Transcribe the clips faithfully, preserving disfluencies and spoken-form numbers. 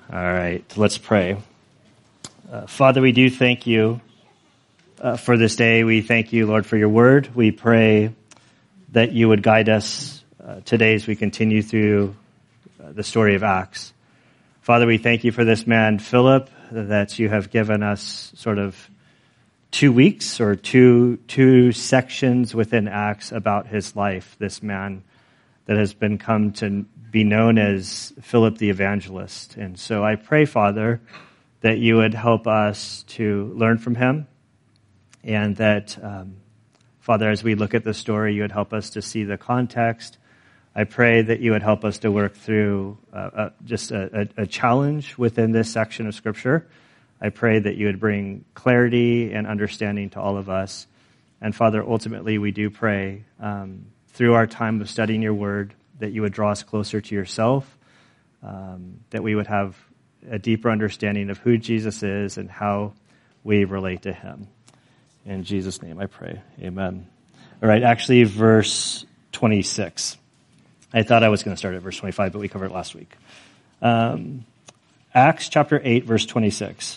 All right, let's pray. Uh, Father, we do thank you uh, for this day. We thank you, Lord, for your word. We pray that you would guide us uh, today as we continue through uh, the story of Acts. Father, we thank you for this man, Philip, that you have given us sort of two weeks or two two sections within Acts about his life, this man that has been come to be known as Philip the Evangelist. And so I pray, Father, that you would help us to learn from him, and that, um, Father, as we look at the story, you would help us to see the context. I pray that you would help us to work through uh, uh, just a, a, a challenge within this section of Scripture. I pray that you would bring clarity and understanding to all of us. And Father, ultimately, we do pray um, through our time of studying your word that you would draw us closer to yourself, um, that we would have a deeper understanding of who Jesus is and how we relate to him. In Jesus' name I pray. Amen. All right, actually, verse twenty-six. I thought I was going to start at verse twenty-five, but we covered it last week. Um, Acts chapter eight, verse twenty-six.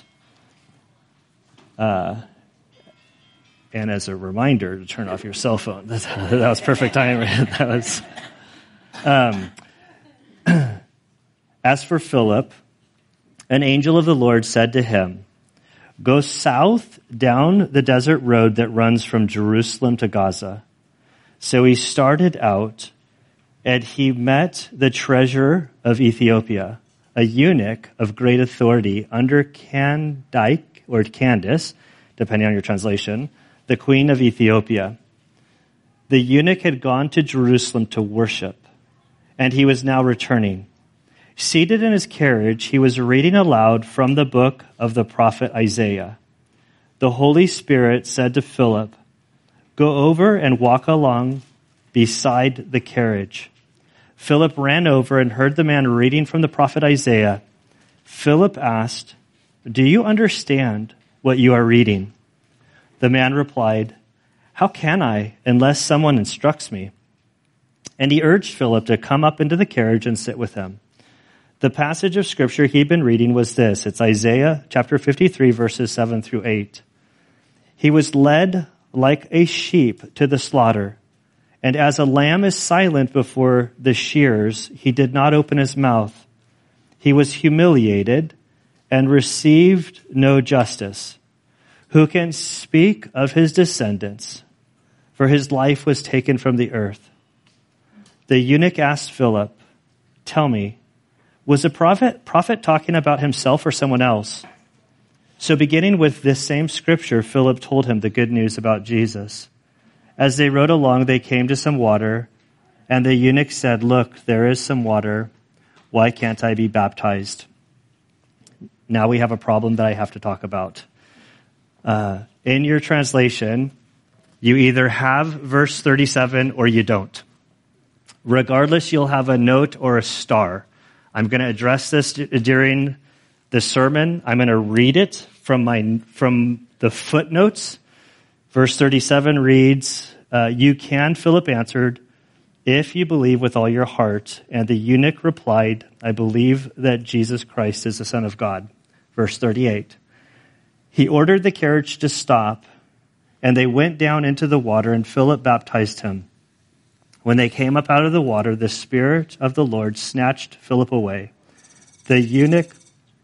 Uh, and as a reminder to turn off your cell phone. That, that was perfect timing. That was... Um, as for Philip, an angel of the Lord said to him, "Go south down the desert road that runs from Jerusalem to Gaza." So he started out, and he met the treasurer of Ethiopia, a eunuch of great authority under Candace, or Candace, depending on your translation, the queen of Ethiopia. The eunuch had gone to Jerusalem to worship, and he was now returning. Seated in his carriage, he was reading aloud from the book of the prophet Isaiah. The Holy Spirit said to Philip, "Go over and walk along beside the carriage." Philip ran over and heard the man reading from the prophet Isaiah. Philip asked, "Do you understand what you are reading?" The man replied, "How can I unless someone instructs me?" And he urged Philip to come up into the carriage and sit with him. The passage of scripture he'd been reading was this. It's Isaiah chapter fifty-three, verses seven through eight. He was led like a sheep to the slaughter, and as a lamb is silent before the shearers, he did not open his mouth. He was humiliated and received no justice. Who can speak of his descendants? For his life was taken from the earth. The eunuch asked Philip, "Tell me, was the prophet, prophet talking about himself or someone else?" So beginning with this same scripture, Philip told him the good news about Jesus. As they rode along, they came to some water, and the eunuch said, "Look, there is some water. Why can't I be baptized?" Now we have a problem that I have to talk about. Uh, in your translation, you either have verse thirty-seven or you don't. Regardless, you'll have a note or a star. I'm going to address this d- during the sermon. I'm going to read it from my from the footnotes. Verse thirty-seven reads, uh, "You can," Philip answered, "if you believe with all your heart." And the eunuch replied, "I believe that Jesus Christ is the Son of God." Verse thirty-eight. He ordered the carriage to stop, and they went down into the water, and Philip baptized him. When they came up out of the water, the Spirit of the Lord snatched Philip away. The eunuch,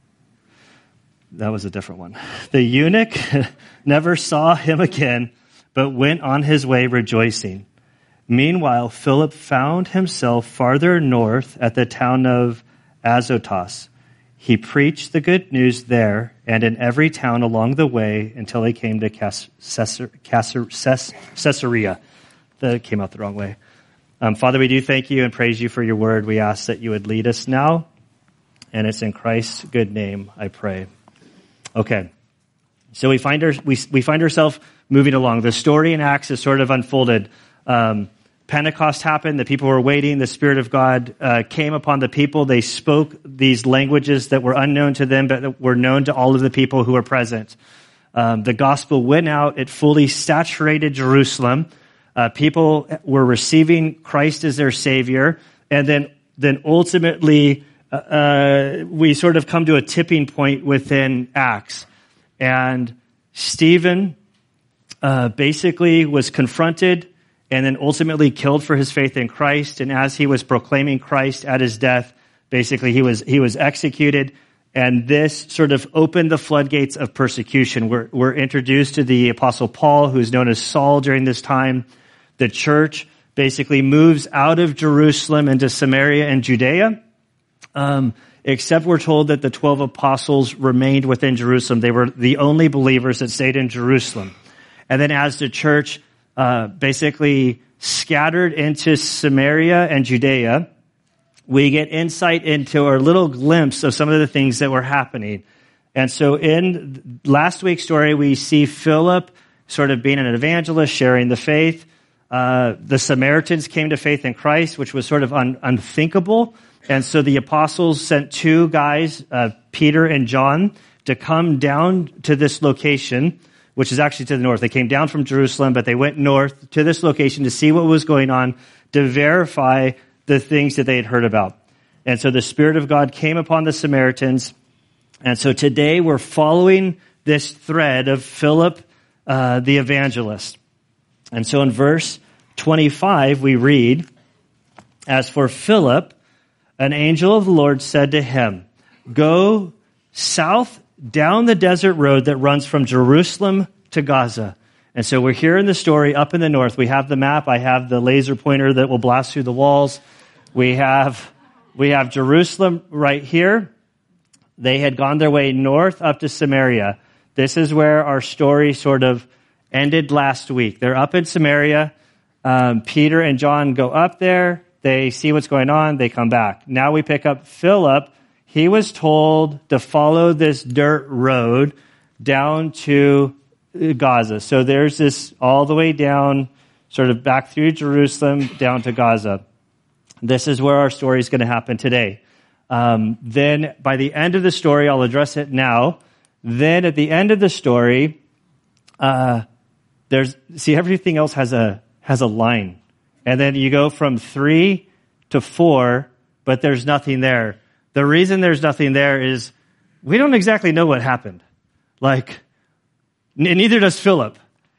that was a different one. The eunuch never saw him again, but went on his way rejoicing. Meanwhile, Philip found himself farther north at the town of Azotus. He preached the good news there and in every town along the way until he came to Caesarea. That came out the wrong way. Um, Father, we do thank you and praise you for your word. We ask that you would lead us now, and it's in Christ's good name I pray. Okay, so we find our, we we find ourselves moving along. The story in Acts is sort of unfolded. Um, Pentecost happened. The people were waiting. The Spirit of God uh, came upon the people. They spoke these languages that were unknown to them, but that were known to all of the people who were present. Um, the gospel went out. It fully saturated Jerusalem. Uh, people were receiving Christ as their Savior. And then, then ultimately, uh, we sort of come to a tipping point within Acts. And Stephen uh, basically was confronted and then ultimately killed for his faith in Christ. And as he was proclaiming Christ at his death, basically he was he was executed. And this sort of opened the floodgates of persecution. We're, we're introduced to the Apostle Paul, who's known as Saul during this time. The church basically moves out of Jerusalem into Samaria and Judea. Um, except we're told that the twelve apostles remained within Jerusalem. They were the only believers that stayed in Jerusalem. And then as the church uh, basically scattered into Samaria and Judea, we get insight into our little glimpse of some of the things that were happening. And so in last week's story, we see Philip sort of being an evangelist, sharing the faith. Uh, the Samaritans came to faith in Christ, which was sort of un- unthinkable. And so the apostles sent two guys, uh, Peter and John, to come down to this location, which is actually to the north. They came down from Jerusalem, but they went north to this location to see what was going on, to verify the things that they had heard about. And so the Spirit of God came upon the Samaritans. And so today we're following this thread of Philip, uh, the evangelist. And so in verse twenty-five, we read, "As for Philip, an angel of the Lord said to him, 'Go south down the desert road that runs from Jerusalem to Gaza.'" And so we're here in the story up in the north. We have the map. I have the laser pointer that will blast through the walls. We have, we have Jerusalem right here. They had gone their way north up to Samaria. This is where our story sort of ended last week. They're up in Samaria. Um, Peter and John go up there. They see what's going on. They come back. Now we pick up Philip. He was told to follow this dirt road down to Gaza. So there's this all the way down, sort of back through Jerusalem, down to Gaza. This is where our story is going to happen today. Um, then by the end of the story, I'll address it now. Then at the end of the story, uh, there's, see, everything else has a, has a line. And then you go from three to four, but there's nothing there. The reason there's nothing there is we don't exactly know what happened. Like, n- neither does Philip.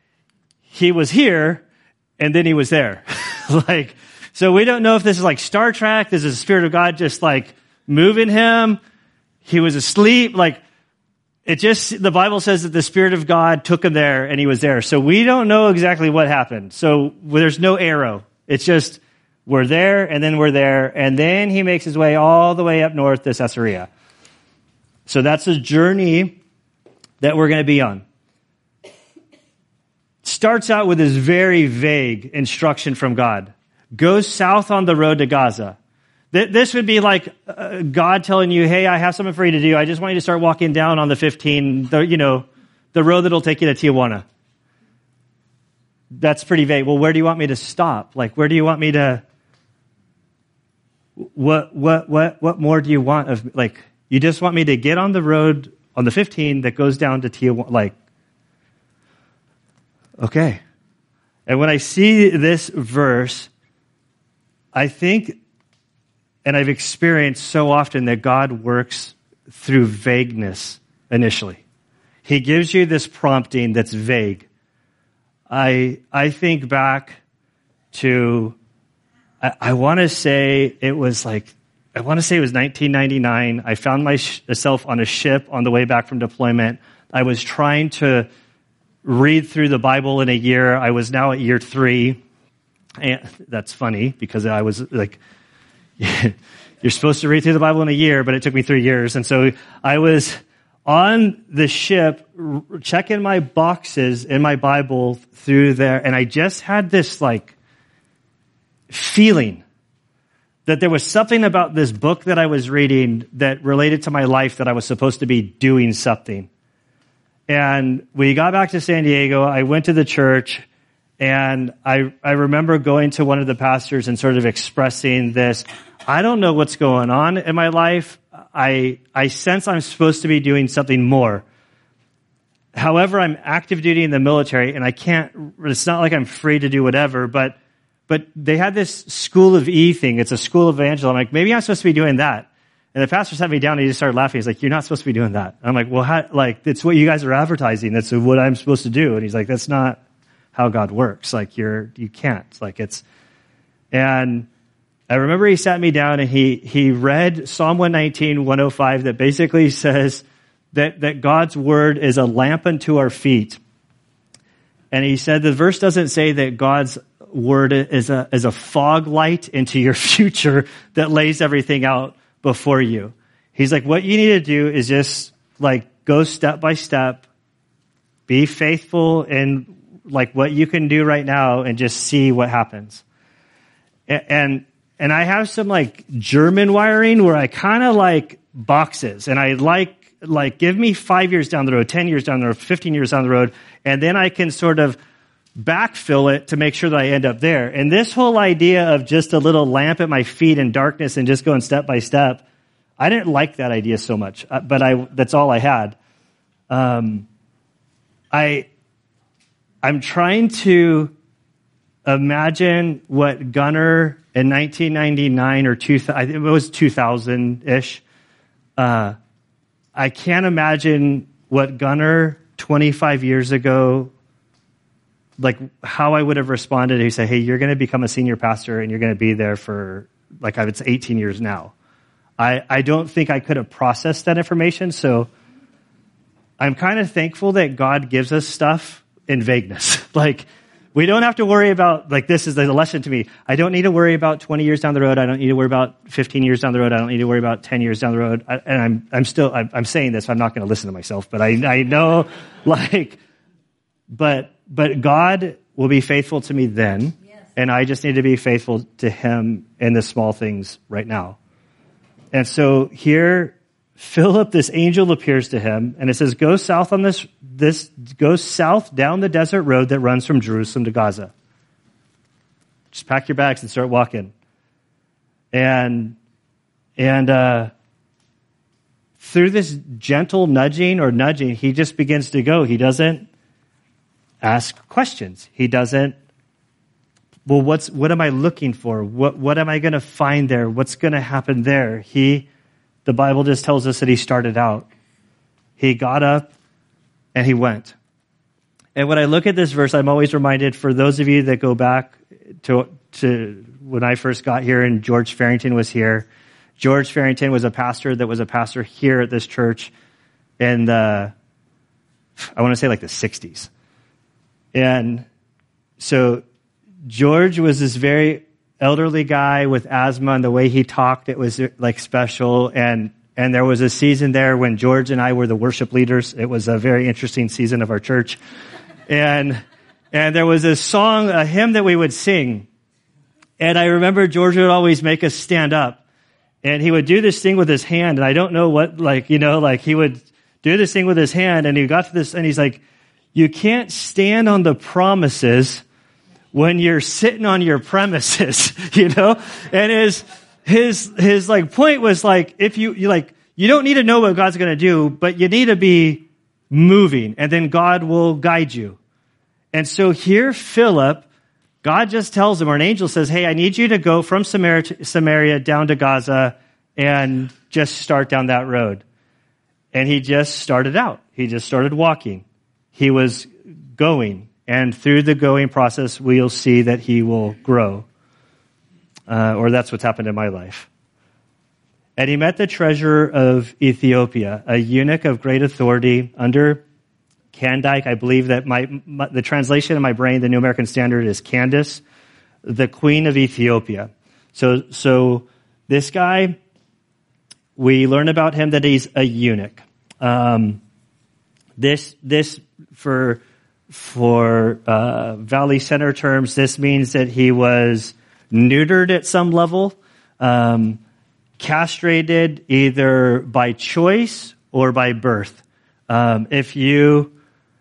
He was here, and then he was there. Like, so we don't know if this is like Star Trek. This is the Spirit of God just like moving him. He was asleep. Like, it just, the Bible says that the Spirit of God took him there and he was there. So we don't know exactly what happened. So there's no arrow. It's just, we're there and then we're there. And then he makes his way all the way up north to Caesarea. So that's a journey that we're going to be on. Starts out with this very vague instruction from God. Go south on the road to Gaza. This would be like uh, God telling you, hey, I have something for you to do. I just want you to start walking down on the fifteen, the, you know, the road that'll take you to Tijuana. That's pretty vague. Well, where do you want me to stop? Like, where do you want me to, what, what, what, what more do you want of, like, you just want me to get on the road on the fifteen that goes down to Tijuana, like, okay. And when I see this verse, I think, and I've experienced so often that God works through vagueness initially. He gives you this prompting that's vague. I I think back to, I, I want to say it was like, I want to say it was nineteen ninety-nine. I found myself on a ship on the way back from deployment. I was trying to read through the Bible in a year. I was now at year three. And that's funny because I was like, you're supposed to read through the Bible in a year, but it took me three years. And so I was on the ship checking my boxes in my Bible through there. And I just had this like feeling that there was something about this book that I was reading that related to my life that I was supposed to be doing something. And we got back to San Diego. I went to the church. And I, I remember going to one of the pastors and sort of expressing this, I don't know what's going on in my life. I, I sense I'm supposed to be doing something more. However, I'm active duty in the military and I can't, it's not like I'm free to do whatever, but, but they had this School of E thing. It's a school of evangelism. I'm like, maybe I'm supposed to be doing that. And the pastor sat me down and he just started laughing. He's like, you're not supposed to be doing that. I'm like, well, how, like, it's what you guys are advertising. That's what I'm supposed to do. And he's like, that's not how God works. Like, you're, you can't. Like, it's, and I remember he sat me down and he, he read Psalm one nineteen, one oh five that basically says that, that God's word is a lamp unto our feet. And he said the verse doesn't say that God's word is a, is a fog light into your future that lays everything out before you. He's like, what you need to do is just like go step by step, be faithful in like what you can do right now and just see what happens. And, and, and I have some like German wiring where I kind of like boxes and I like, like give me five years down the road, ten years down the road, fifteen years down the road. And then I can sort of backfill it to make sure that I end up there. And this whole idea of just a little lamp at my feet in darkness and just going step by step, I didn't like that idea so much, but I, that's all I had. Um, I, I'm trying to imagine what Gunnar in nineteen ninety-nine or two thousand, I think it was two thousand-ish. Uh, I can't imagine what Gunnar twenty-five years ago, like how I would have responded. He said, hey, you're going to become a senior pastor and you're going to be there for like, it's eighteen years now. I, I don't think I could have processed that information. So I'm kind of thankful that God gives us stuff in vagueness. Like we don't have to worry about, like this is the lesson to me. I don't need to worry about twenty years down the road. I don't need to worry about fifteen years down the road. I don't need to worry about ten years down the road. I, and I'm, I'm still, I'm, I'm saying this. I'm not going to listen to myself, but I, I know like, but, but God will be faithful to me then. Yes. And I just need to be faithful to him in the small things right now. And so here, Philip, this angel appears to him and it says, go south on this, this, go south down the desert road that runs from Jerusalem to Gaza. Just pack your bags and start walking. And, and, uh, through this gentle nudging or nudging, he just begins to go. He doesn't ask questions. He doesn't, well, what's, what am I looking for? What, what am I going to find there? What's going to happen there? He, the Bible just tells us that he started out. He got up and he went. And when I look at this verse, I'm always reminded, for those of you that go back to, to when I first got here and George Farrington was here, George Farrington was a pastor that was a pastor here at this church in the, I want to say like the sixties. And so George was this very elderly guy with asthma, and the way he talked, it was like special. And, and there was a season there when George and I were the worship leaders. It was a very interesting season of our church. And, and there was a song, a hymn that we would sing. And I remember George would always make us stand up. And he would do this thing with his hand. And I don't know what, like, you know, like he would do this thing with his hand. And he got to this and he's like, you can't stand on the promises when you're sitting on your premises, you know? And his, his, his like point was like, if you, you like, you don't need to know what God's going to do, but you need to be moving and then God will guide you. And so here, Philip, God just tells him, or an angel says, hey, I need you to go from Samaria, to, Samaria down to Gaza and just start down that road. And he just started out. He just started walking. He was going. And through the going process, we'll see that he will grow. Uh, or that's what's happened in my life. And he met the treasurer of Ethiopia, a eunuch of great authority under Candace. I believe that my, my the translation in my brain, the New American Standard, is Candace, the queen of Ethiopia. So, so this guy, we learn about him that he's a eunuch. Um, this, this for... For uh, Valley Center terms, this means that he was neutered at some level, um, castrated either by choice or by birth. Um, if you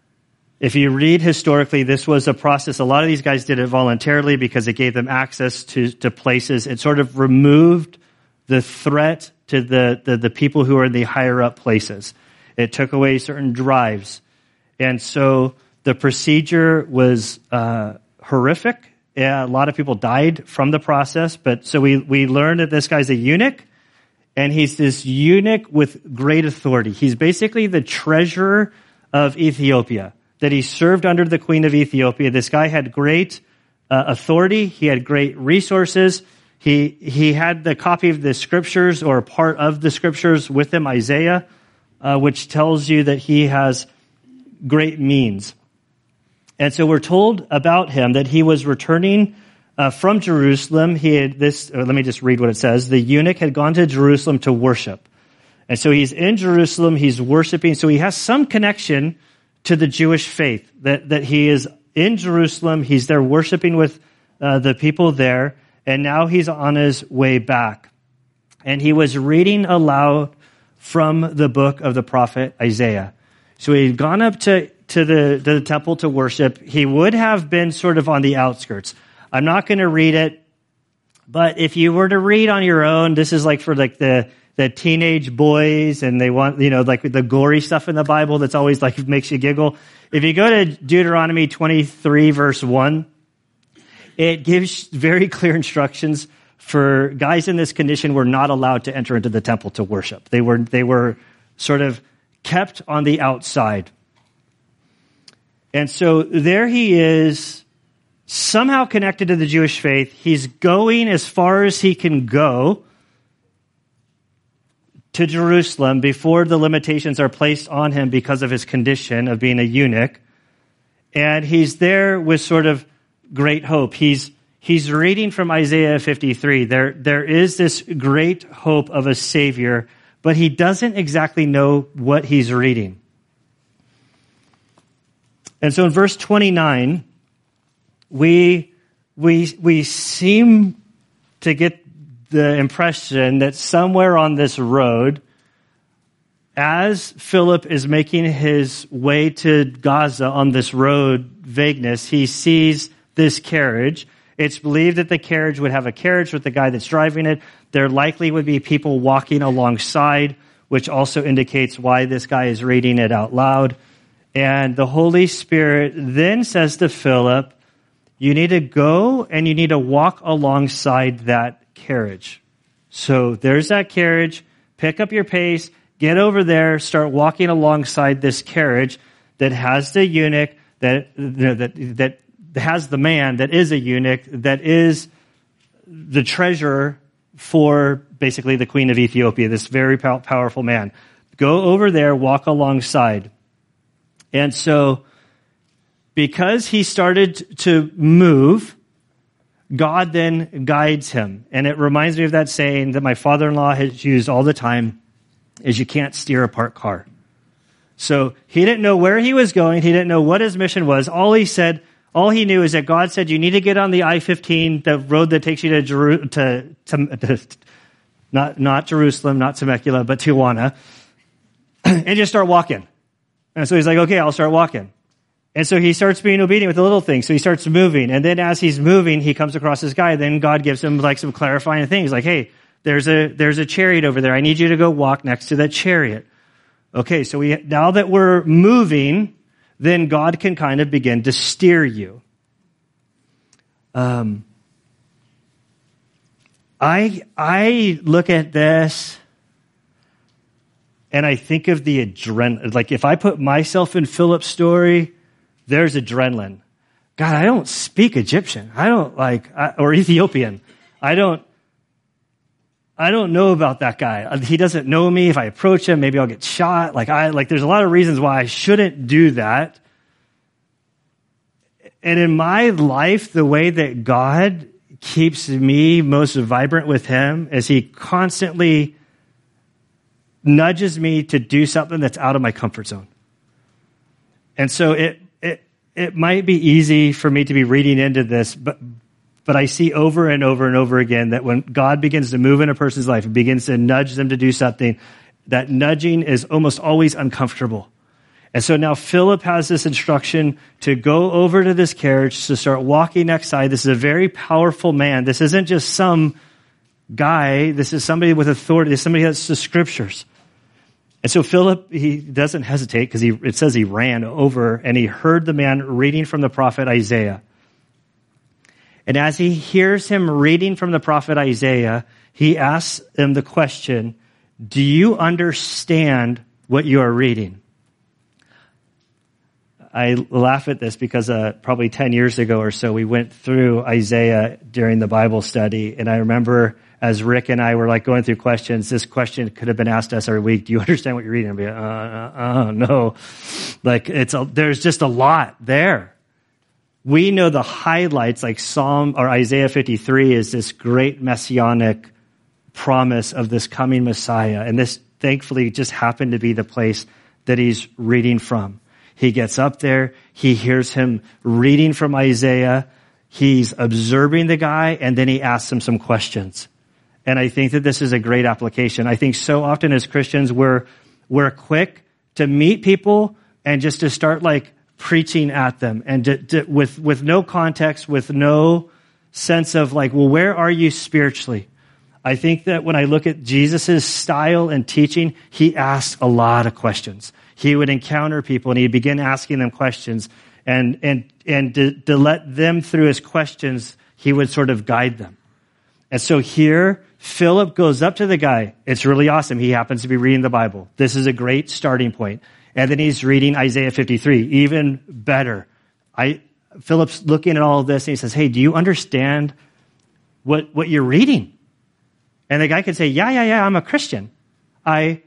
if you read historically, this was a process. A lot of these guys did it voluntarily because it gave them access to, to places. It sort of removed the threat to the, the, the people who are in the higher up places. It took away certain drives. And so the procedure was uh, horrific. Yeah, a lot of people died from the process. But so we, we learned that this guy's a eunuch, And he's this eunuch with great authority. He's basically the treasurer of Ethiopia, that he served under the queen of Ethiopia. This guy had great uh, authority. He had great resources. He he had the copy of the scriptures, or part of the scriptures, with him, Isaiah, uh, which tells you that he has great means. And so we're told about him that he was returning uh, from Jerusalem. He had this, or let me just read what it says. The eunuch had gone to Jerusalem to worship. And so he's in Jerusalem, he's worshiping. So he has some connection to the Jewish faith, that, that he is in Jerusalem, he's there worshiping with uh, the people there, and now he's on his way back. And he was reading aloud from the book of the prophet Isaiah. So he had gone up to, to, the, to the temple to worship. He would have been sort of on the outskirts. I'm not going to read it, but if you were to read on your own, this is like for like the, the teenage boys, and they want, you know, like the gory stuff in the Bible that's always like makes you giggle. If you go to Deuteronomy twenty-three, verse one, it gives very clear instructions for guys in this condition were not allowed to enter into the temple to worship. They were, they were sort of kept on the outside. And so there he is, somehow connected to the Jewish faith. He's going as far as he can go to Jerusalem before the limitations are placed on him because of his condition of being a eunuch. And he's there with sort of great hope. He's he's reading from Isaiah fifty-three. There, there is this great hope of a Savior, but he doesn't exactly know what he's reading. And so in verse twenty-nine, we we we seem to get the impression that somewhere on this road, as Philip is making his way to Gaza on this road, vagueness, he sees this carriage. It's believed that the carriage would have a carriage with the guy that's driving it. There likely would be people walking alongside, which also indicates why this guy is reading it out loud. And the Holy Spirit then says to Philip, you need to go and you need to walk alongside that carriage. So there's that carriage. Pick up your pace. Get over there. Start walking alongside this carriage that has the eunuch, that that that has the man that is a eunuch, that is the treasurer for basically the queen of Ethiopia, this very pow- powerful man. Go over there, walk alongside. And so, because he started to move, God then guides him. And it reminds me of that saying that my father-in-law has used all the time, is you can't steer a parked car. So he didn't know where he was going. He didn't know what his mission was. All he said, all he knew is that God said, you need to get on the I fifteen, the road that takes you to, Jeru- to, to, to not, not Jerusalem, not Temecula, but Tijuana, and just start walking. And so he's like, okay, I'll start walking. And so he starts being obedient with the little things. So he starts moving. And then as he's moving, he comes across this guy. Then God gives him like some clarifying things. Like, hey, there's a, there's a chariot over there. I need you to go walk next to that chariot. Okay. So we, now that we're moving, then God can kind of begin to steer you. Um, I, I look at this and I think of the adrenaline. Like if I put myself in Philip's story, there's adrenaline. God, I don't speak Egyptian. I don't like, I, or Ethiopian. I don't, I don't know about that guy. He doesn't know me. If I approach him, maybe I'll get shot. Like I, like there's a lot of reasons why I shouldn't do that. And in my life, the way that God keeps me most vibrant with him is he constantly nudges me to do something that's out of my comfort zone. And so it, it, it might be easy for me to be reading into this, but, but I see over and over and over again that when God begins to move in a person's life and begins to nudge them to do something, that nudging is almost always uncomfortable. And so now Philip has this instruction to go over to this carriage, to start walking next side. This is a very powerful man. This isn't just some guy. This is somebody with authority. This is somebody that's the scriptures. And so Philip, he doesn't hesitate because he, it says he ran over and he heard the man reading from the prophet Isaiah. And as he hears him reading from the prophet Isaiah, he asks him the question, do you understand what you are reading? I laugh at this because uh, probably ten years ago or so, we went through Isaiah during the Bible study. And I remember as Rick and I were like going through questions, this question could have been asked us every week. Do you understand what you're reading? I'd be like, uh, uh, uh, no. Like it's a, there's just a lot there. We know the highlights, like Psalm or Isaiah fifty-three is this great messianic promise of this coming Messiah. And this thankfully just happened to be the place that he's reading from. He gets up there, he hears him reading from Isaiah, he's observing the guy, and then he asks him some questions. And I think that this is a great application. I think so often as Christians, we're, we're quick to meet people and just to start like preaching at them and to, to, with, with no context, with no sense of like, well, where are you spiritually? I think that when I look at Jesus' style and teaching, he asked a lot of questions. He would encounter people and he'd begin asking them questions, and and and to, to let them through his questions, he would sort of guide them. And so here, Philip goes up to the guy. It's really awesome. He happens to be reading the Bible. This is a great starting point. And then he's reading Isaiah fifty-three, even better. I Philip's looking at all of this and he says, hey, do you understand what, what you're reading? And the guy could say, yeah, yeah, yeah, I'm a Christian. I,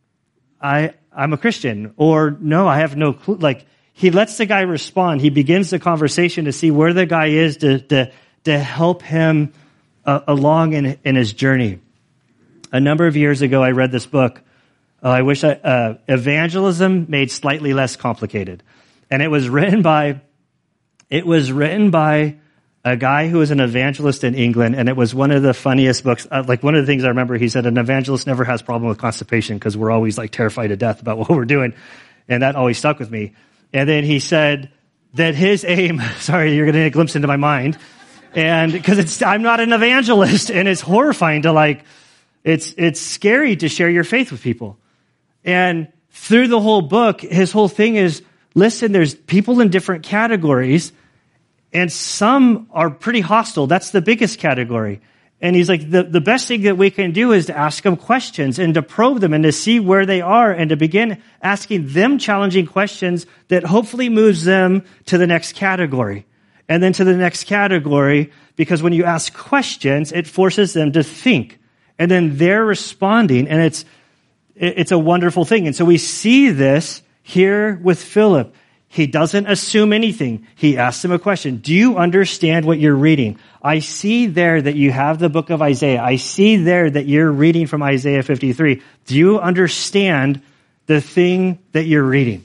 I, I'm a Christian. Or no, I have no clue. Like, he lets the guy respond. He begins the conversation to see where the guy is to, to, to help him uh, along in, in his journey. A number of years ago, I read this book. Uh, I wish I, uh, Evangelism Made Slightly Less Complicated. And it was written by, it was written by a guy who was an evangelist in England, and it was one of the funniest books. Uh, like one of the things I remember, he said, an evangelist never has problem with constipation because we're always like terrified to death about what we're doing. And that always stuck with me. And then he said that his aim, sorry, you're going to get a glimpse into my mind. And because it's, I'm not an evangelist, and it's horrifying to like, it's, it's scary to share your faith with people. And through the whole book, his whole thing is, listen, there's people in different categories, and some are pretty hostile. That's the biggest category. And he's like, the, the best thing that we can do is to ask them questions and to probe them and to see where they are and to begin asking them challenging questions that hopefully moves them to the next category. And then to the next category, because when you ask questions, it forces them to think. And then they're responding, and it's, it's a wonderful thing. And so we see this here with Philip. He doesn't assume anything. He asks him a question. Do you understand what you're reading? I see there that you have the book of Isaiah. I see there that you're reading from Isaiah fifty-three. Do you understand the thing that you're reading?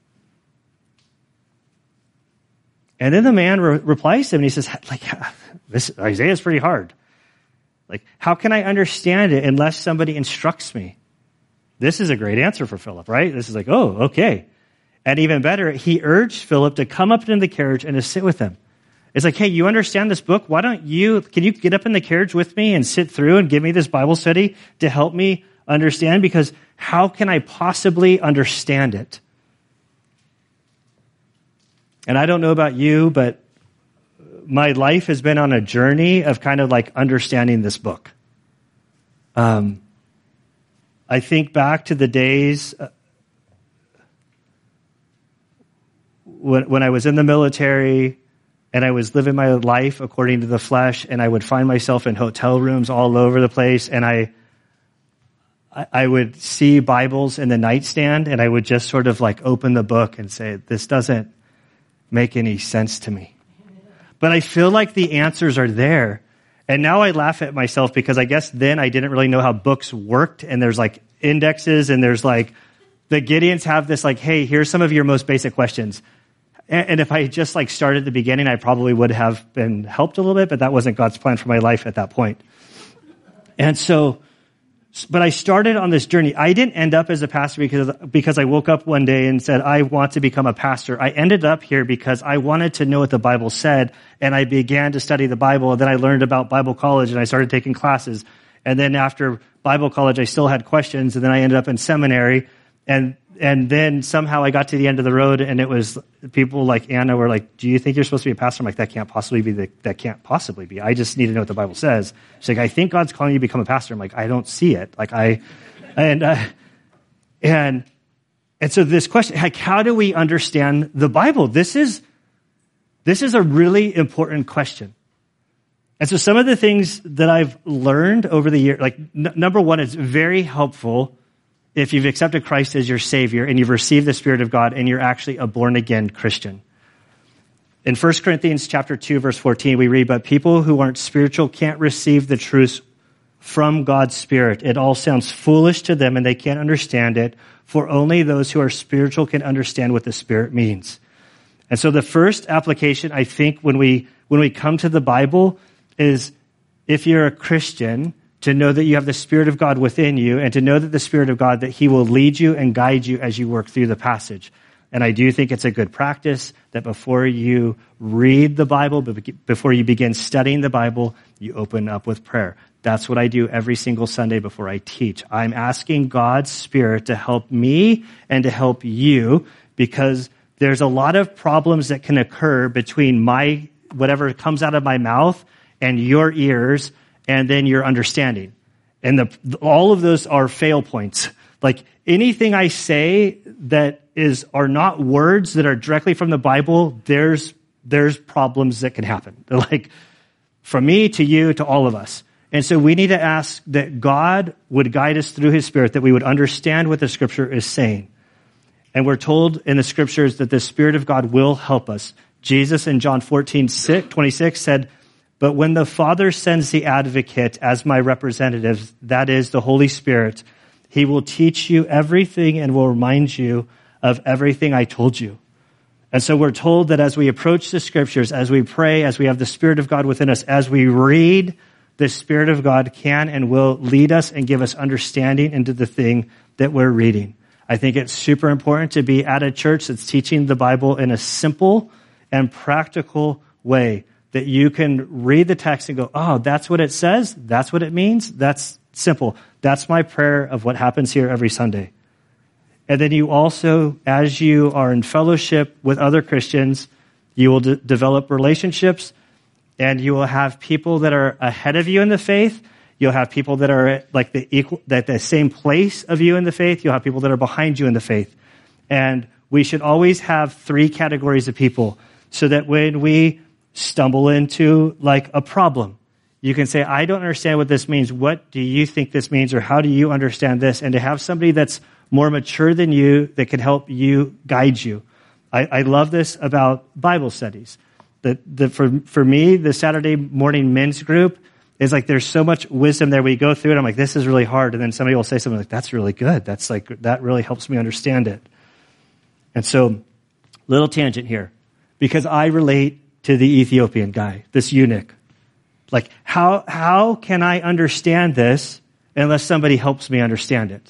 And then the man re- replies to him and he says, like, this Isaiah is pretty hard. Like, how can I understand it unless somebody instructs me? This is a great answer for Philip, right? This is like, oh, okay. And even better, he urged Philip to come up into the carriage and to sit with him. It's like, hey, you understand this book? Why don't you, can you get up in the carriage with me and sit through and give me this Bible study to help me understand? Because how can I possibly understand it? And I don't know about you, but my life has been on a journey of kind of like understanding this book. Um, I think back to the days uh, when, when I was in the military and I was living my life according to the flesh, and I would find myself in hotel rooms all over the place, and I, I, I would see Bibles in the nightstand, and I would just sort of like open the book and say, this doesn't make any sense to me. But I feel like the answers are there. And now I laugh at myself because I guess then I didn't really know how books worked. And there's like indexes, and there's like, the Gideons have this like, hey, here's some of your most basic questions. And, and if I just like started at the beginning, I probably would have been helped a little bit, but that wasn't God's plan for my life at that point. And so, but I started on this journey. I didn't end up as a pastor because, because I woke up one day and said, I want to become a pastor. I ended up here because I wanted to know what the Bible said, and I began to study the Bible, and then I learned about Bible college, and I started taking classes. And then after Bible college, I still had questions, and then I ended up in seminary, and and then somehow I got to the end of the road, and it was people like Anna were like, do you think you're supposed to be a pastor? I'm like, that can't possibly be the, that can't possibly be. I just need to know what the Bible says. She's like, I think God's calling you to become a pastor. I'm like, I don't see it. Like I, and, uh, and, and so this question, like, how do we understand the Bible? This is, this is a really important question. And so some of the things that I've learned over the year, like n- number one, it's very helpful if you've accepted Christ as your Savior and you've received the Spirit of God and you're actually a born-again Christian. In First Corinthians chapter two, verse fourteen, we read, but people who aren't spiritual can't receive the truth from God's Spirit. It all sounds foolish to them and they can't understand it, for only those who are spiritual can understand what the Spirit means. And so the first application, I think, when we when we come to the Bible is, if you're a Christian, to know that you have the Spirit of God within you, and to know that the Spirit of God, that He will lead you and guide you as you work through the passage. And I do think it's a good practice that before you read the Bible, before you begin studying the Bible, you open up with prayer. That's what I do every single Sunday before I teach. I'm asking God's Spirit to help me and to help you, because there's a lot of problems that can occur between my, whatever comes out of my mouth and your ears, and then your understanding. And the, all of those are fail points. Like anything I say that is, are not words that are directly from the Bible, there's, there's problems that can happen. They're like from me to you to all of us. And so we need to ask that God would guide us through His Spirit, that we would understand what the Scripture is saying. And we're told in the Scriptures that the Spirit of God will help us. Jesus in John fourteen, twenty-six said, but when the Father sends the advocate as my representative, that is the Holy Spirit, He will teach you everything and will remind you of everything I told you. And so we're told that as we approach the Scriptures, as we pray, as we have the Spirit of God within us, as we read, the Spirit of God can and will lead us and give us understanding into the thing that we're reading. I think it's super important to be at a church that's teaching the Bible in a simple and practical way, that you can read the text and go, oh, that's what it says. That's what it means. That's simple. That's my prayer of what happens here every Sunday. And then you also, as you are in fellowship with other Christians, you will de- develop relationships, and you will have people that are ahead of you in the faith. You'll have people that are at like the equal, at the same place of you in the faith. You'll have people that are behind you in the faith. And we should always have three categories of people, so that when we stumble into like a problem, you can say, I don't understand what this means. What do you think this means? Or how do you understand this? And to have somebody that's more mature than you that can help you, guide you. I, I love this about Bible studies. The, the, for, for me, the Saturday morning men's group is like, there's so much wisdom there. We go through it. I'm like, this is really hard. And then somebody will say something like, that's really good. That's like, that really helps me understand it. And so, little tangent here, because I relate to the Ethiopian guy, this eunuch. Like, how, how can I understand this unless somebody helps me understand it?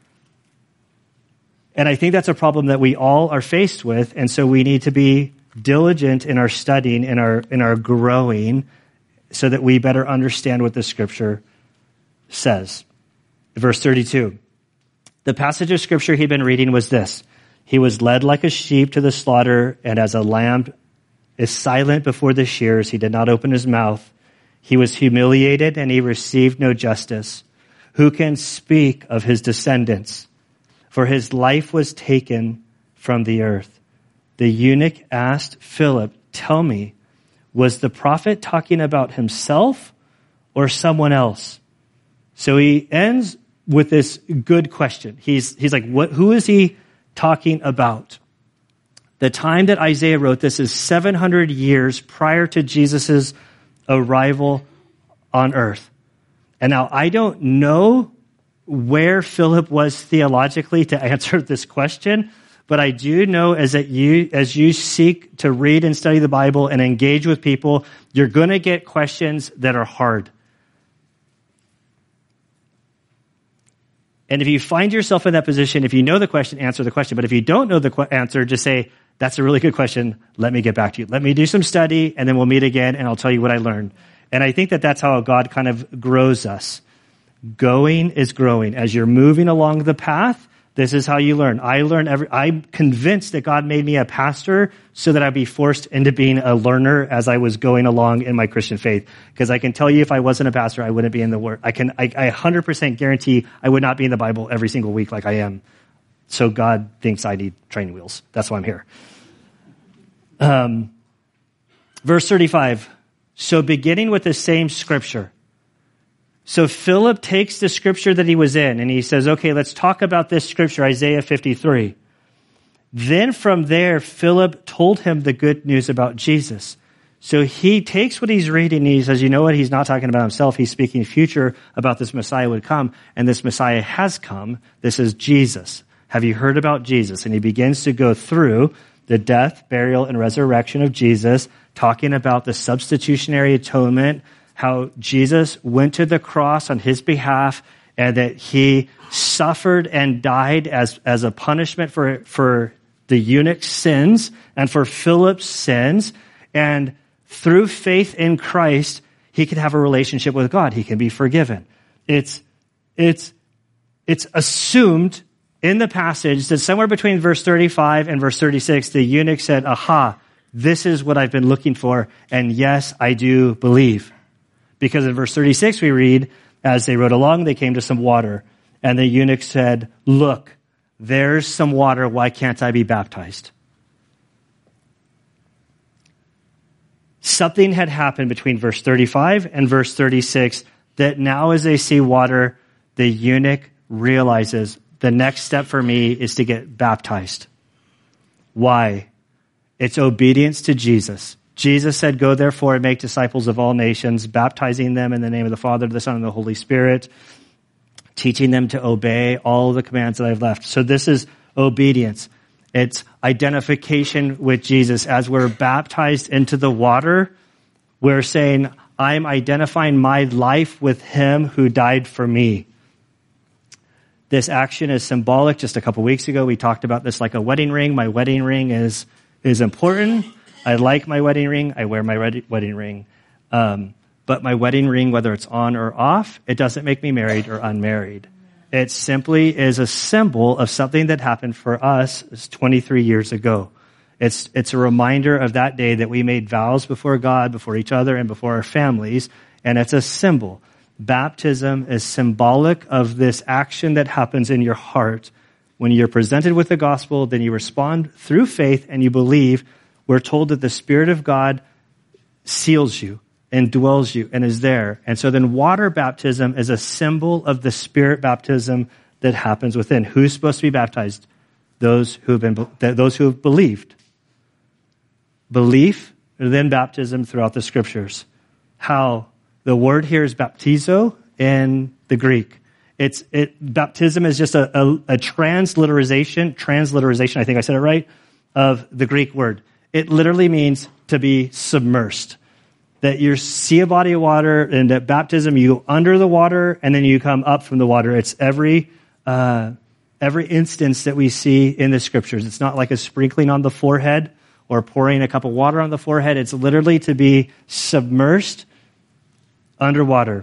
And I think that's a problem that we all are faced with. And so we need to be diligent in our studying, in our, in our growing, so that we better understand what the Scripture says. Verse thirty-two. The passage of Scripture he'd been reading was this: he was led like a sheep to the slaughter, and as a lamb is silent before the shears, he did not open his mouth. He was humiliated, and he received no justice. Who can speak of his descendants? For his life was taken from the earth. The eunuch asked Philip, tell me, was the prophet talking about himself or someone else? So he ends with this good question. He's, he's like, what, who is he talking about? The time that Isaiah wrote this is seven hundred years prior to Jesus' arrival on earth. And now I don't know where Philip was theologically to answer this question, but I do know as that you, as you seek to read and study the Bible and engage with people, you're going to get questions that are hard. And if you find yourself in that position, if you know the question, answer the question. But if you don't know the qu- answer, just say, that's a really good question. Let me get back to you. Let me do some study, and then we'll meet again, and I'll tell you what I learned. And I think that that's how God kind of grows us. Going is growing. As you're moving along the path, This is how you learn. I learn every, I'm convinced that God made me a pastor so that I'd be forced into being a learner as I was going along in my Christian faith. Because I can tell you if I wasn't a pastor, I wouldn't be in the Word. I can, I, I one hundred percent guarantee I would not be in the Bible every single week like I am. So God thinks I need training wheels. That's why I'm here. Um, verse thirty-five. So beginning with the same scripture. So Philip takes the scripture that he was in and he says, okay, let's talk about this scripture, Isaiah fifty-three. Then from there, Philip told him the good news about Jesus. So he takes what he's reading and he says, you know what? He's not talking about himself. He's speaking future about this Messiah would come. And this Messiah has come. This is Jesus. Have you heard about Jesus? And he begins to go through the death, burial, and resurrection of Jesus, talking about the substitutionary atonement, how Jesus went to the cross on his behalf and that he suffered and died as, as a punishment for, for the eunuch's sins and for Philip's sins. And through faith in Christ, he can have a relationship with God. He can be forgiven. It's, it's, it's assumed in the passage that somewhere between verse thirty-five and verse thirty-six, the eunuch said, aha, this is what I've been looking for. And yes, I do believe. Because in verse thirty-six we read, as they rode along, they came to some water. And the eunuch said, look, there's some water. Why can't I be baptized? Something had happened between verse thirty-five and verse thirty-six that now as they see water, the eunuch realizes the next step for me is to get baptized. Why? It's obedience to Jesus. Jesus said, go therefore and make disciples of all nations, baptizing them in the name of the Father, the Son, and the Holy Spirit, teaching them to obey all the commands that I've left. So this is obedience. It's identification with Jesus. As we're baptized into the water, we're saying, I'm identifying my life with him who died for me. This action is symbolic. Just a couple weeks ago, we talked about this like a wedding ring. My wedding ring is, is important. I like my wedding ring. I wear my wedding ring. Um, but my wedding ring, whether it's on or off, it doesn't make me married or unmarried. It simply is a symbol of something that happened for us twenty-three years ago. It's, it's a reminder of that day that we made vows before God, before each other, and before our families. And it's a symbol. Baptism is symbolic of this action that happens in your heart. When you're presented with the gospel, then you respond through faith and you believe. We're told that the Spirit of God seals you and dwells you and is there. And so then water baptism is a symbol of the Spirit baptism that happens within. Who's supposed to be baptized? Those who have been, those who have believed. Belief, and then baptism throughout the scriptures. How? The word here is baptizo in the Greek. It's it baptism is just a, a, a transliteration, transliteration, I think I said it right, of the Greek word. It literally means to be submersed. That you see a body of water, and at baptism you go under the water, and then you come up from the water. It's every uh, every instance that we see in the scriptures. It's not like a sprinkling on the forehead or pouring a cup of water on the forehead. It's literally to be submersed underwater.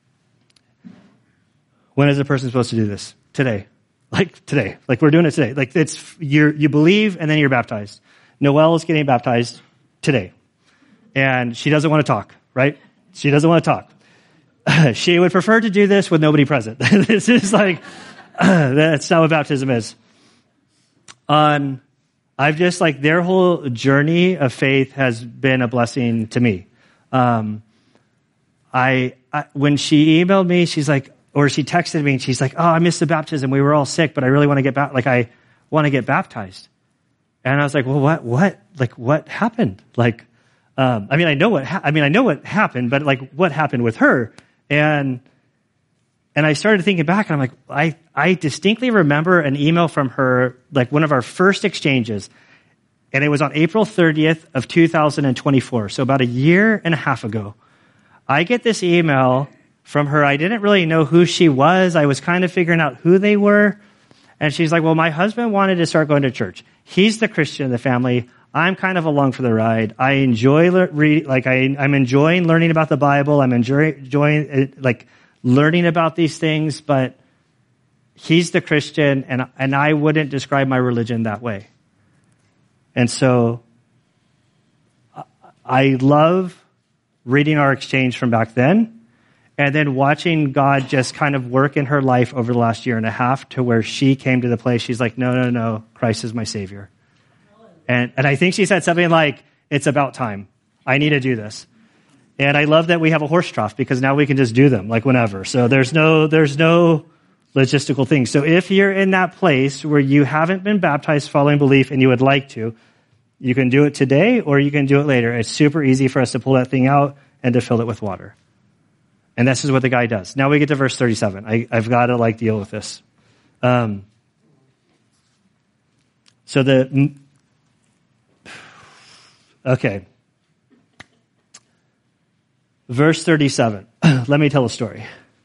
When is a person supposed to do this? Today. Like today. Like we're doing it today. Like it's you you believe and then you're baptized. Noelle is getting baptized today. And she doesn't want to talk, right? She doesn't want to talk. She would prefer to do this with nobody present. This is like, that's not what baptism is. Um, I've just like, their whole journey of faith has been a blessing to me. Um, I, I, when she emailed me, she's like, or she texted me and she's like, oh, I missed the baptism. We were all sick, but I really want to get back. Like, I want to get baptized. And I was like, well, what, what, like, what happened? Like, um, I mean, I know what, ha- I mean, I know what happened, but like, what happened with her? And, and I started thinking back and I'm like, I, I distinctly remember an email from her, like one of our first exchanges. And it was on April thirtieth of two thousand twenty-four. So about a year and a half ago. I get this email from her. I didn't really know who she was. I was kind of figuring out who they were. And she's like, well, my husband wanted to start going to church. He's the Christian in the family. I'm kind of along for the ride. I enjoy, le- read, like, I, I'm enjoying learning about the Bible. I'm enjoy, enjoying, uh, like, learning about these things, but he's the Christian, and and I wouldn't describe my religion that way. And so I love reading our exchange from back then, and then watching God just kind of work in her life over the last year and a half to where she came to the place, she's like, no, no, no, Christ is my Savior. And and I think she said something like, it's about time. I need to do this. And I love that we have a horse trough because now we can just do them like whenever. So there's no there's no logistical things. So if you're in that place where you haven't been baptized following belief and you would like to, you can do it today or you can do it later. It's super easy for us to pull that thing out and to fill it with water. And this is what the guy does. Now we get to verse thirty-seven. I, I've got to like deal with this. Um, so the, okay. Verse thirty-seven. Let me tell a story.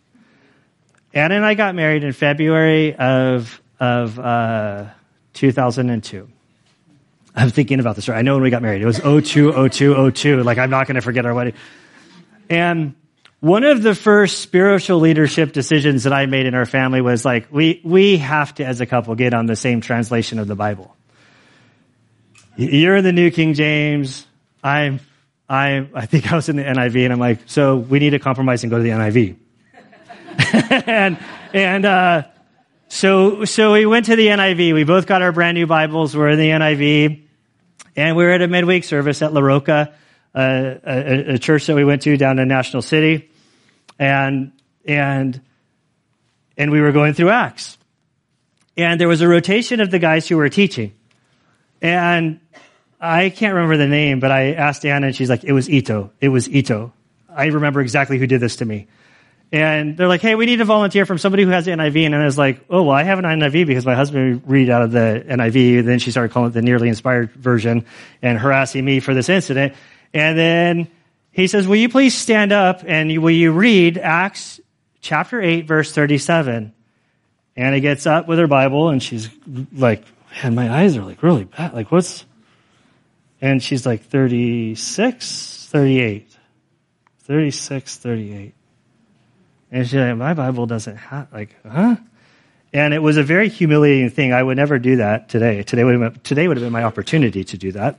Anna and I got married in February of of uh, two thousand two. I'm thinking about this story. I know when we got married. It was oh two, oh two, oh two. Like, I'm not going to forget our wedding. And one of the first spiritual leadership decisions that I made in our family was like, we we have to, as a couple, get on the same translation of the Bible. You're in the New King James. I'm, I I think I was in the N I V, and I'm like, so we need to compromise and go to the N I V. and and uh, so so we went to the N I V. We both got our brand new Bibles. We're in the N I V, and we were at a midweek service at La Roca, uh, a, a church that we went to down in National City, and and and we were going through Acts, and there was a rotation of the guys who were teaching, and I can't remember the name, but I asked Anna, and she's like, "It was Ito. It was Ito." I remember exactly who did this to me. And they're like, hey, we need a volunteer from somebody who has the N I V. And I was like, oh, well, I have an N I V because my husband would read out of the N I V. And then she started calling it the nearly inspired version and harassing me for this incident. And then he says, will you please stand up and will you read Acts chapter eight, verse thirty-seven? Anna gets up with her Bible and she's like, man, my eyes are like really bad. Like what's, and she's like thirty-six, thirty-eight, thirty-six, thirty-eight. And she's like, my Bible doesn't have, like, huh? And it was a very humiliating thing. I would never do that today. Today would have been, today would have been my opportunity to do that.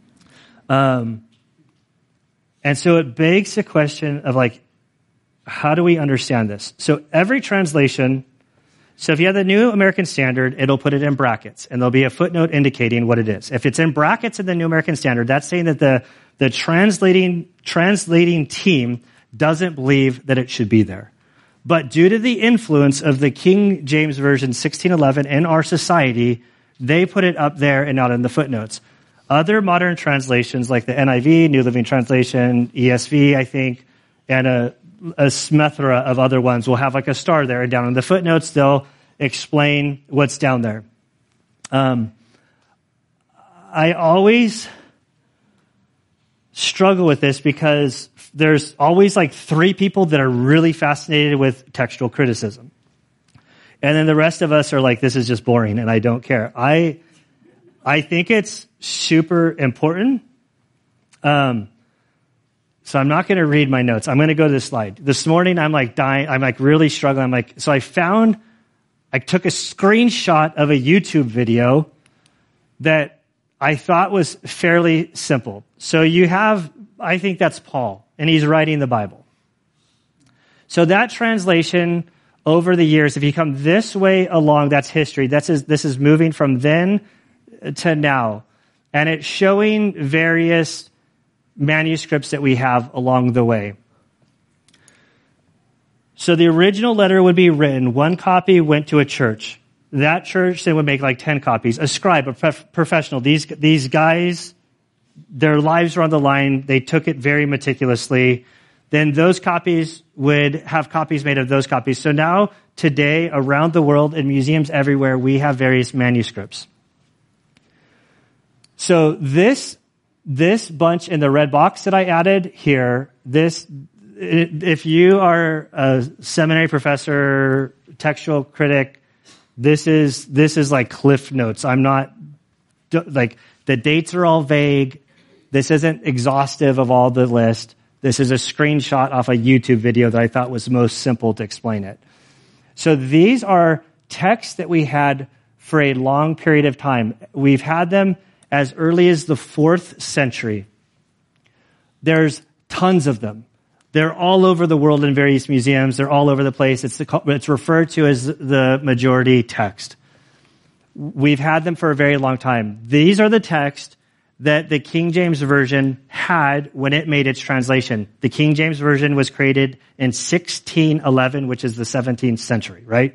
Um, and so it begs the question of, like, how do we understand this? So every translation, so if you have the New American Standard, it'll put it in brackets, and there'll be a footnote indicating what it is. If it's in brackets in the New American Standard, that's saying that the, the translating, translating team doesn't believe that it should be there. But due to the influence of the King James Version sixteen eleven in our society, they put it up there and not in the footnotes. Other modern translations like the N I V, New Living Translation, E S V, I think, and a, a smethra of other ones will have like a star there, and down in the footnotes, they'll explain what's down there. Um, I always struggle with this because there's always like three people that are really fascinated with textual criticism. And then the rest of us are like, this is just boring and I don't care. I, I think it's super important. Um, so I'm not going to read my notes. I'm going to go to this slide. This morning, I'm like dying. I'm like really struggling. I'm like, so I found, I took a screenshot of a YouTube video that I thought was fairly simple. So you have, I think that's Paul, and he's writing the Bible. So that translation over the years, if you come this way along, that's history. That's this is moving from then to now. And it's showing various manuscripts that we have along the way. So the original letter would be written. One copy went to a church. That church then would make like ten copies. A scribe, a prof- professional. These these guys, their lives were on the line. They took it very meticulously. Then those copies would have copies made of those copies. So now, today, around the world, in museums everywhere, we have various manuscripts. So this this bunch in the red box that I added here, this, if you are a seminary professor, textual critic, this is this is like cliff notes. I'm not, like, the dates are all vague. This isn't exhaustive of all the list. This is a screenshot off a YouTube video that I thought was most simple to explain it. So these are texts that we had for a long period of time. We've had them as early as the fourth century. There's tons of them. They're all over the world in various museums. They're all over the place. It's, the, it's referred to as the majority text. We've had them for a very long time. These are the texts that the King James Version had when it made its translation. The King James Version was created in sixteen eleven, which is the seventeenth century, right?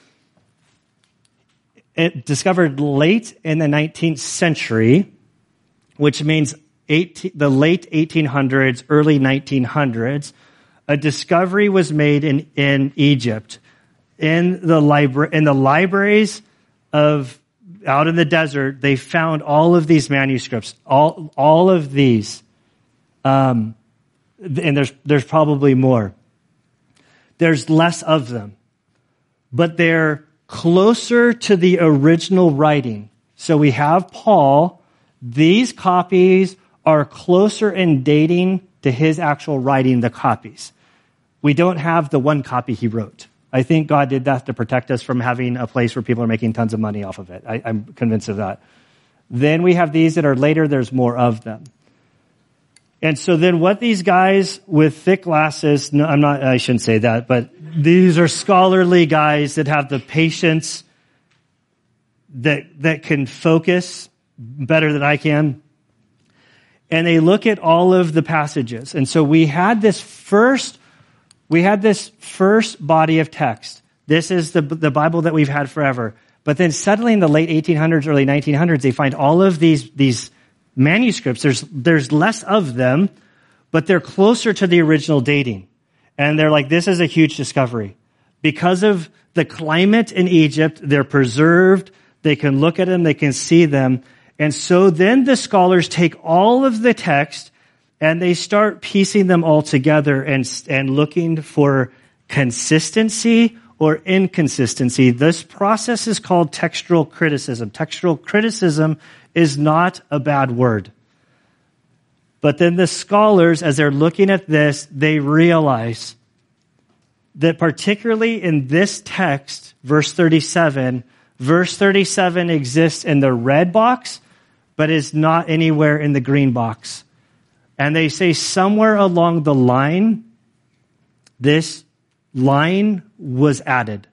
It discovered late in the nineteenth century, which means eighteen, the late eighteen hundreds, early nineteen hundreds. A discovery was made in, in Egypt, in the libra- in the libraries of out in the desert. They found all of these manuscripts, all all of these, um, and there's there's probably more. There's less of them, but they're closer to the original writing. So we have Paul. These copies are closer in dating to his actual writing, the copies. We don't have the one copy he wrote. I think God did that to protect us from having a place where people are making tons of money off of it. I, I'm convinced of that. Then we have these that are later. There's more of them. And so then what these guys with thick glasses, no, I'm not, I shouldn't say that, but these are scholarly guys that have the patience that, that can focus better than I can. And they look at all of the passages. And so we had this first We had this first body of text. This is the, the Bible that we've had forever. But then suddenly in the late eighteen hundreds, early nineteen hundreds, they find all of these, these manuscripts. There's, there's less of them, but they're closer to the original dating. And they're like, this is a huge discovery. Because of the climate in Egypt, they're preserved. They can look at them. They can see them. And so then the scholars take all of the text and they start piecing them all together and, and looking for consistency or inconsistency. This process is called textual criticism. Textual criticism is not a bad word. But then the scholars, as they're looking at this, they realize that particularly in this text, verse thirty-seven, verse thirty-seven exists in the red box, but is not anywhere in the green box. And they say somewhere along the line, this line was added.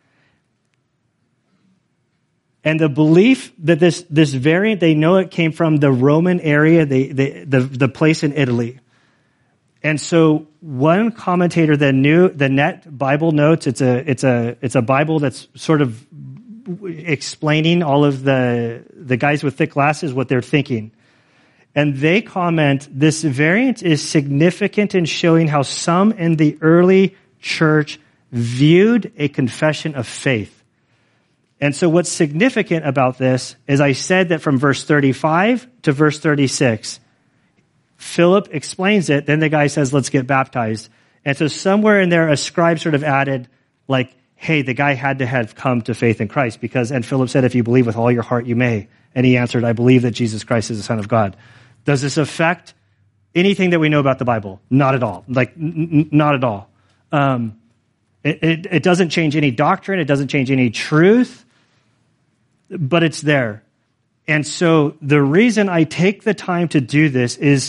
And the belief that this, this variant, they know it came from the Roman area, they, they, the, the place in Italy. And so one commentator that knew the Net Bible Notes, it's a, it's a, it's a Bible that's sort of explaining all of the, the guys with thick glasses, what they're thinking. And they comment, this variant is significant in showing how some in the early church viewed a confession of faith. And so what's significant about this is I said that from verse thirty-five to verse thirty-six, Philip explains it, then the guy says, let's get baptized. And so somewhere in there, a scribe sort of added, like, hey, the guy had to have come to faith in Christ because, and Philip said, if you believe with all your heart, you may. And he answered, I believe that Jesus Christ is the Son of God. Does this affect anything that we know about the Bible? Not at all. Like, n- not at all. Um, it, it, it doesn't change any doctrine. It doesn't change any truth, but it's there. And so the reason I take the time to do this is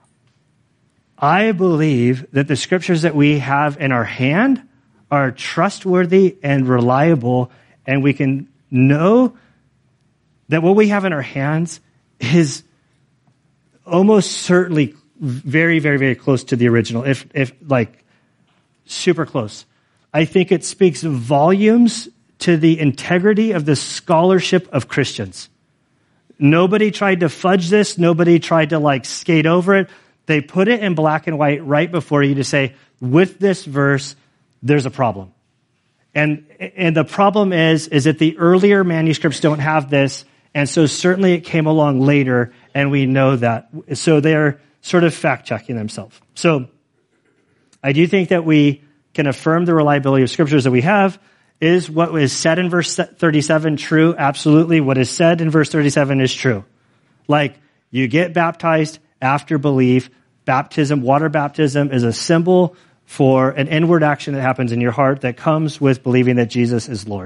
I believe that the scriptures that we have in our hand are trustworthy and reliable, and we can know that what we have in our hands is almost certainly very, very, very close to the original, if, if like super close. I think it speaks volumes to the integrity of the scholarship of Christians. Nobody tried to fudge this. Nobody tried to like skate over it. They put it in black and white right before you to say, with this verse, there's a problem. And, and the problem is, is that the earlier manuscripts don't have this. And so certainly it came along later, and we know that. So they're sort of fact-checking themselves. So I do think that we can affirm the reliability of scriptures that we have. Is what was said in verse thirty-seven true? Absolutely. What is said in verse thirty-seven is true. Like, you get baptized after belief. Baptism, water baptism, is a symbol for an inward action that happens in your heart that comes with believing that Jesus is Lord.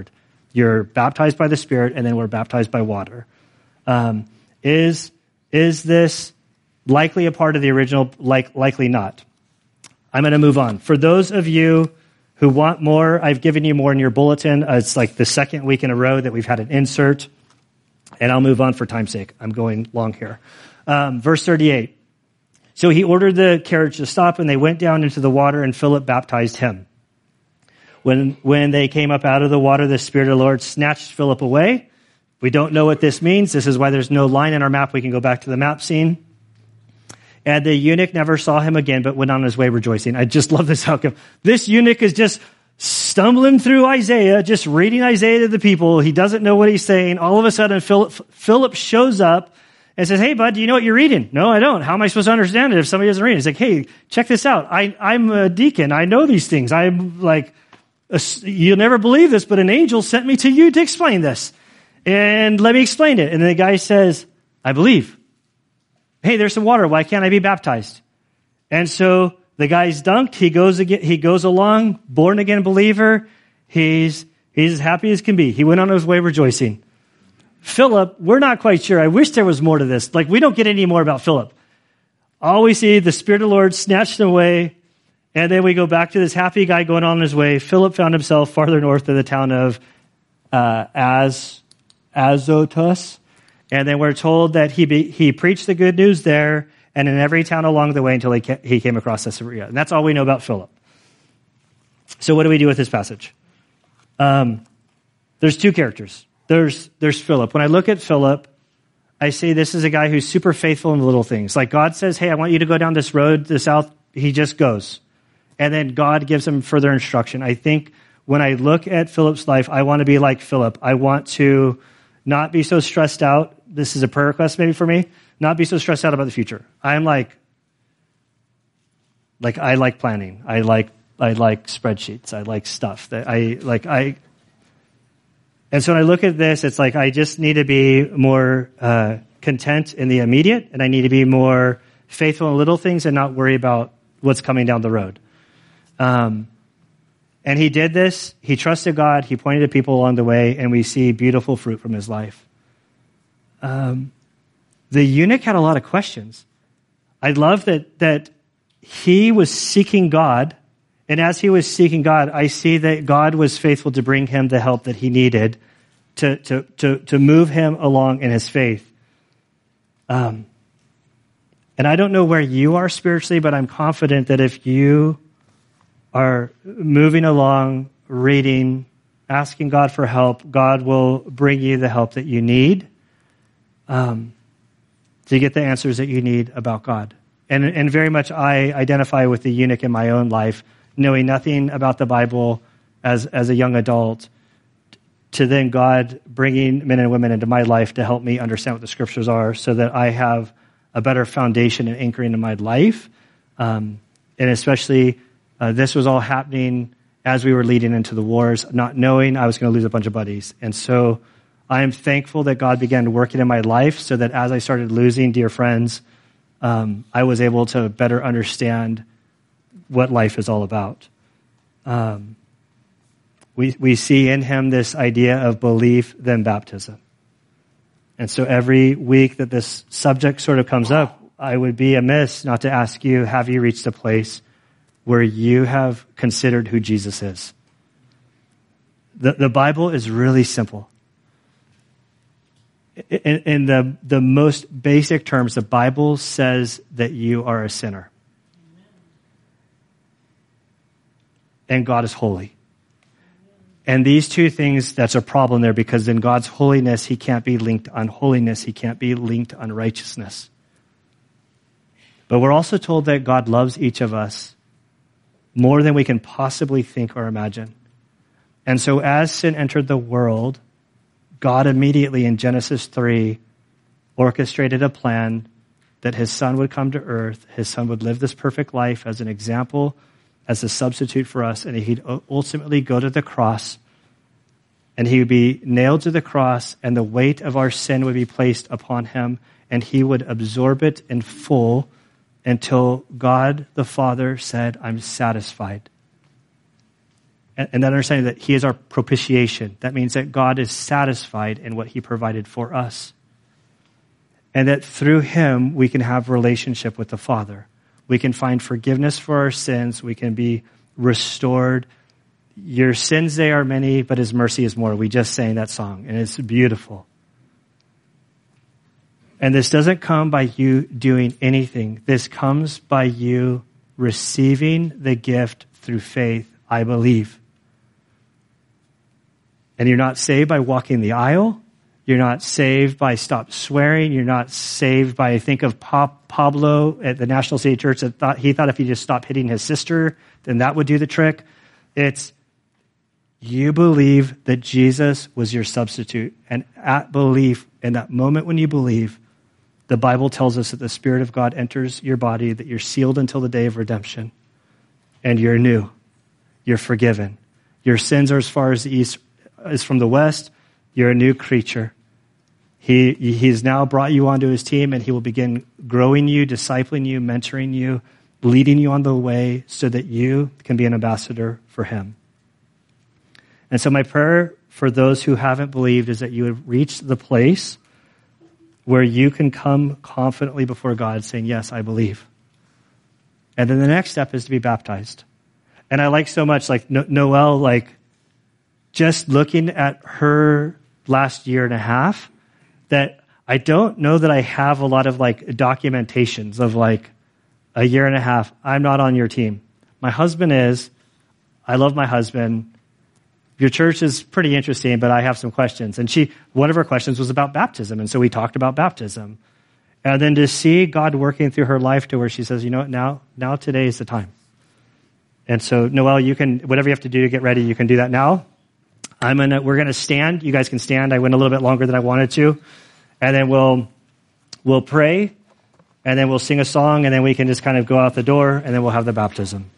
You're baptized by the Spirit, and then we're baptized by water. Um, is, is this likely a part of the original? Like, likely not. I'm going to move on. For those of you who want more, I've given you more in your bulletin. Uh, it's like the second week in a row that we've had an insert. And I'll move on for time's sake. I'm going long here. Um, verse thirty-eight. So he ordered the carriage to stop, and they went down into the water, and Philip baptized him. When, when they came up out of the water, the Spirit of the Lord snatched Philip away. We don't know what this means. This is why there's no line in our map. We can go back to the map scene. And the eunuch never saw him again, but went on his way rejoicing. I just love this outcome. This eunuch is just stumbling through Isaiah, just reading Isaiah to the people. He doesn't know what he's saying. All of a sudden, Philip, Philip shows up and says, hey, bud, do you know what you're reading? No, I don't. How am I supposed to understand it if somebody doesn't read it? He's like, hey, check this out. I, I'm a deacon. I know these things. I'm like, a, you'll never believe this, but an angel sent me to you to explain this. And let me explain it. And the guy says, I believe. Hey, there's some water. Why can't I be baptized? And so the guy's dunked. He goes again, he goes along, born again believer. He's, he's as happy as can be. He went on his way rejoicing. Philip, we're not quite sure. I wish there was more to this. Like, we don't get any more about Philip. All we see, the Spirit of the Lord snatched him away. And then we go back to this happy guy going on his way. Philip found himself farther north of the town of uh, Az, Azotus. And then we're told that he be, he preached the good news there and in every town along the way until he, ca- he came across Caesarea. And that's all we know about Philip. So what do we do with this passage? Um, there's two characters. There's, there's Philip. When I look at Philip, I say this is a guy who's super faithful in the little things. Like God says, hey, I want you to go down this road to the south. He just goes. And then God gives him further instruction. I think when I look at Philip's life, I want to be like Philip. I want to not be so stressed out. This is a prayer request maybe for me. Not be so stressed out about the future. I'm like, like I like planning. I like, I like spreadsheets. I like stuff that I like. I, and so when I look at this, it's like I just need to be more uh, content in the immediate, and I need to be more faithful in little things and not worry about what's coming down the road. Um, and he did this. He trusted God. He pointed to people along the way, and we see beautiful fruit from his life. Um, the eunuch had a lot of questions. I love that that he was seeking God, and as he was seeking God, I see that God was faithful to bring him the help that he needed to to to, to move him along in his faith. Um, and I don't know where you are spiritually, but I'm confident that if you are moving along, reading, asking God for help, God will bring you the help that you need. Um, to get the answers that you need about God. And, and very much I identify with the eunuch in my own life, knowing nothing about the Bible as, as a young adult, to then God bringing men and women into my life to help me understand what the scriptures are so that I have a better foundation and anchoring in my life. Um, and especially uh, this was all happening as we were leading into the wars, not knowing I was going to lose a bunch of buddies. And so I am thankful that God began working in my life so that as I started losing dear friends, um, I was able to better understand what life is all about. Um, we, we see in him this idea of belief, then baptism. And so every week that this subject sort of comes up, I would be amiss not to ask you, have you reached a place where you have considered who Jesus is? The, the Bible is really simple. In, in the, the most basic terms, the Bible says that you are a sinner. And God is holy. And these two things, that's a problem there because in God's holiness, he can't be linked to unholiness. He can't be linked to unrighteousness. But we're also told that God loves each of us more than we can possibly think or imagine. And so as sin entered the world, God immediately in Genesis three orchestrated a plan that his son would come to earth, his son would live this perfect life as an example, as a substitute for us, and he'd ultimately go to the cross, and he would be nailed to the cross, and the weight of our sin would be placed upon him, and he would absorb it in full until God the Father said, I'm satisfied. And, and that understanding that he is our propitiation. That means that God is satisfied in what he provided for us. And that through him, we can have relationship with the Father. We can find forgiveness for our sins. We can be restored. Your sins, they are many, but his mercy is more. We just sang that song, and it's beautiful. And this doesn't come by you doing anything. This comes by you receiving the gift through faith, I believe. And you're not saved by walking the aisle. You're not saved by stop swearing. You're not saved by, I think of Pop, Pablo at the National City Church that thought, he thought if he just stopped hitting his sister, then that would do the trick. It's, you believe that Jesus was your substitute. And at belief, in that moment when you believe, the Bible tells us that the Spirit of God enters your body, that you're sealed until the day of redemption. And you're new. You're forgiven. Your sins are as far as the east is from the west. You're a new creature. He, he's now brought you onto his team, and he will begin growing you, discipling you, mentoring you, leading you on the way so that you can be an ambassador for him. And so my prayer for those who haven't believed is that you would reach the place where you can come confidently before God saying, yes, I believe. And then the next step is to be baptized. And I like so much, like no- Noelle, like just looking at her last year and a half, that I don't know that I have a lot of like documentations of like a year and a half. I'm not on your team. My husband is. I love my husband. Your church is pretty interesting, but I have some questions. And she, one of her questions was about baptism. And so we talked about baptism. And then to see God working through her life to where she says, you know what, now, now today is the time. And so, Noelle, you can, whatever you have to do to get ready, you can do that now. I'm gonna, we're gonna stand. You guys can stand. I went a little bit longer than I wanted to. And then we'll, we'll pray. And then we'll sing a song. And then we can just kind of go out the door. And then we'll have the baptism.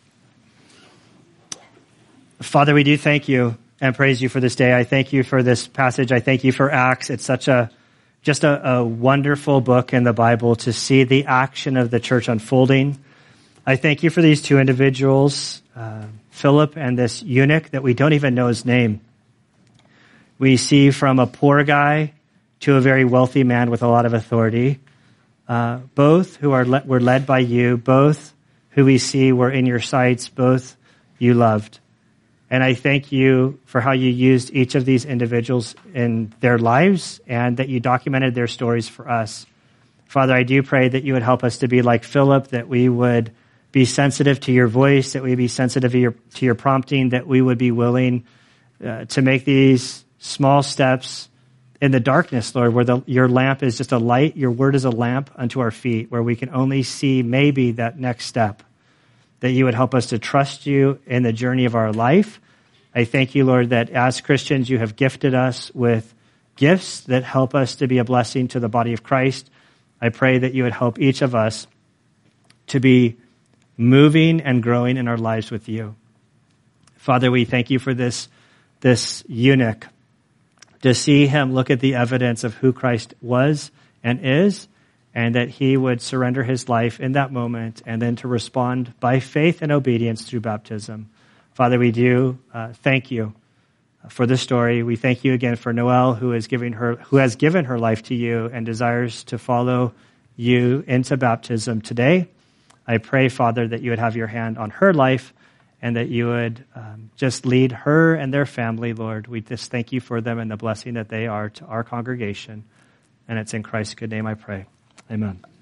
Father, we do thank you and praise you for this day. I thank you for this passage. I thank you for Acts. It's such a, just a, a wonderful book in the Bible to see the action of the church unfolding. I thank you for these two individuals, uh, Philip and this eunuch that we don't even know his name. We see from a poor guy to a very wealthy man with a lot of authority, uh, both who are le- were led by you, both who we see were in your sights, both you loved. And I thank you for how you used each of these individuals in their lives and that you documented their stories for us. Father, I do pray that you would help us to be like Philip, that we would be sensitive to your voice, that we would be sensitive to your, to your prompting, that we would be willing uh, to make these small steps in the darkness, Lord, where the, your lamp is just a light, your word is a lamp unto our feet, where we can only see maybe that next step, that you would help us to trust you in the journey of our life. I thank you, Lord, that as Christians, you have gifted us with gifts that help us to be a blessing to the body of Christ. I pray that you would help each of us to be moving and growing in our lives with you. Father, we thank you for this, this eunuch, to see him look at the evidence of who Christ was and is, and that he would surrender his life in that moment, and then to respond by faith and obedience through baptism. Father, we do uh, thank you for this story. We thank you again for Noelle, who is giving her, who has given her life to you and desires to follow you into baptism today. I pray, Father, that you would have your hand on her life and that you would um, just lead her and their family, Lord. We just thank you for them and the blessing that they are to our congregation. And it's in Christ's good name I pray. Amen.